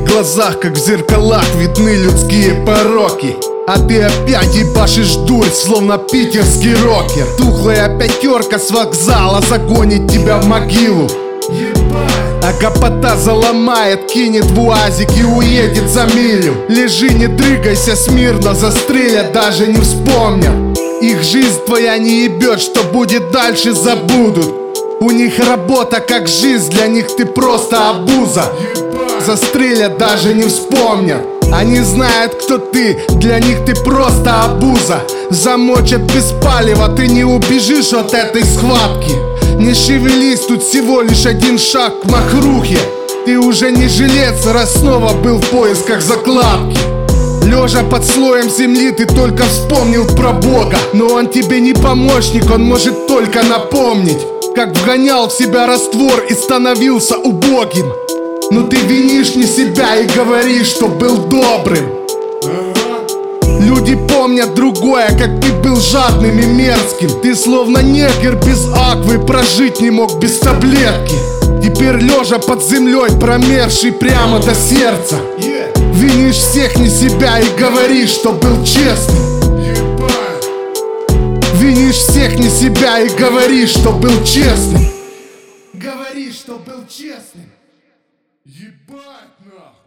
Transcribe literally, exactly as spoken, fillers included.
глазах, как в зеркалах, видны людские пороки. А ты опять ебашишь дурь, словно питерский рокер. Тухлая пятерка с вокзала загонит тебя в могилу. А гопота заломает, кинет в уазик и уедет за милю. Лежи, не дрыгайся смирно, застрелят, даже не вспомнят. Их жизнь твоя не ебет, что будет дальше забудут. У них работа как жизнь, для них ты просто обуза. Застрелят, даже не вспомнят. Они знают, кто ты, для них ты просто обуза. Замочат без палева, ты не убежишь от этой схватки. Не шевелись, тут всего лишь один шаг к махрухе. Ты уже не жилец, раз снова был в поисках закладки. Лежа под слоем земли, ты только вспомнил про Бога. Но он тебе не помощник, он может только напомнить, как вгонял в себя раствор и становился убогим. Но ты винишь не себя и говоришь, что был добрым. Люди помнят другое, как ты был жадным и мерзким. Ты словно негр без аквы, прожить не мог без таблетки. Теперь лежа под землей, промерзший прямо до сердца, винишь всех не себя и говоришь, что был честным. Винишь всех не себя и говоришь, что был честным. Говоришь, что был честным. Ебать нахуй.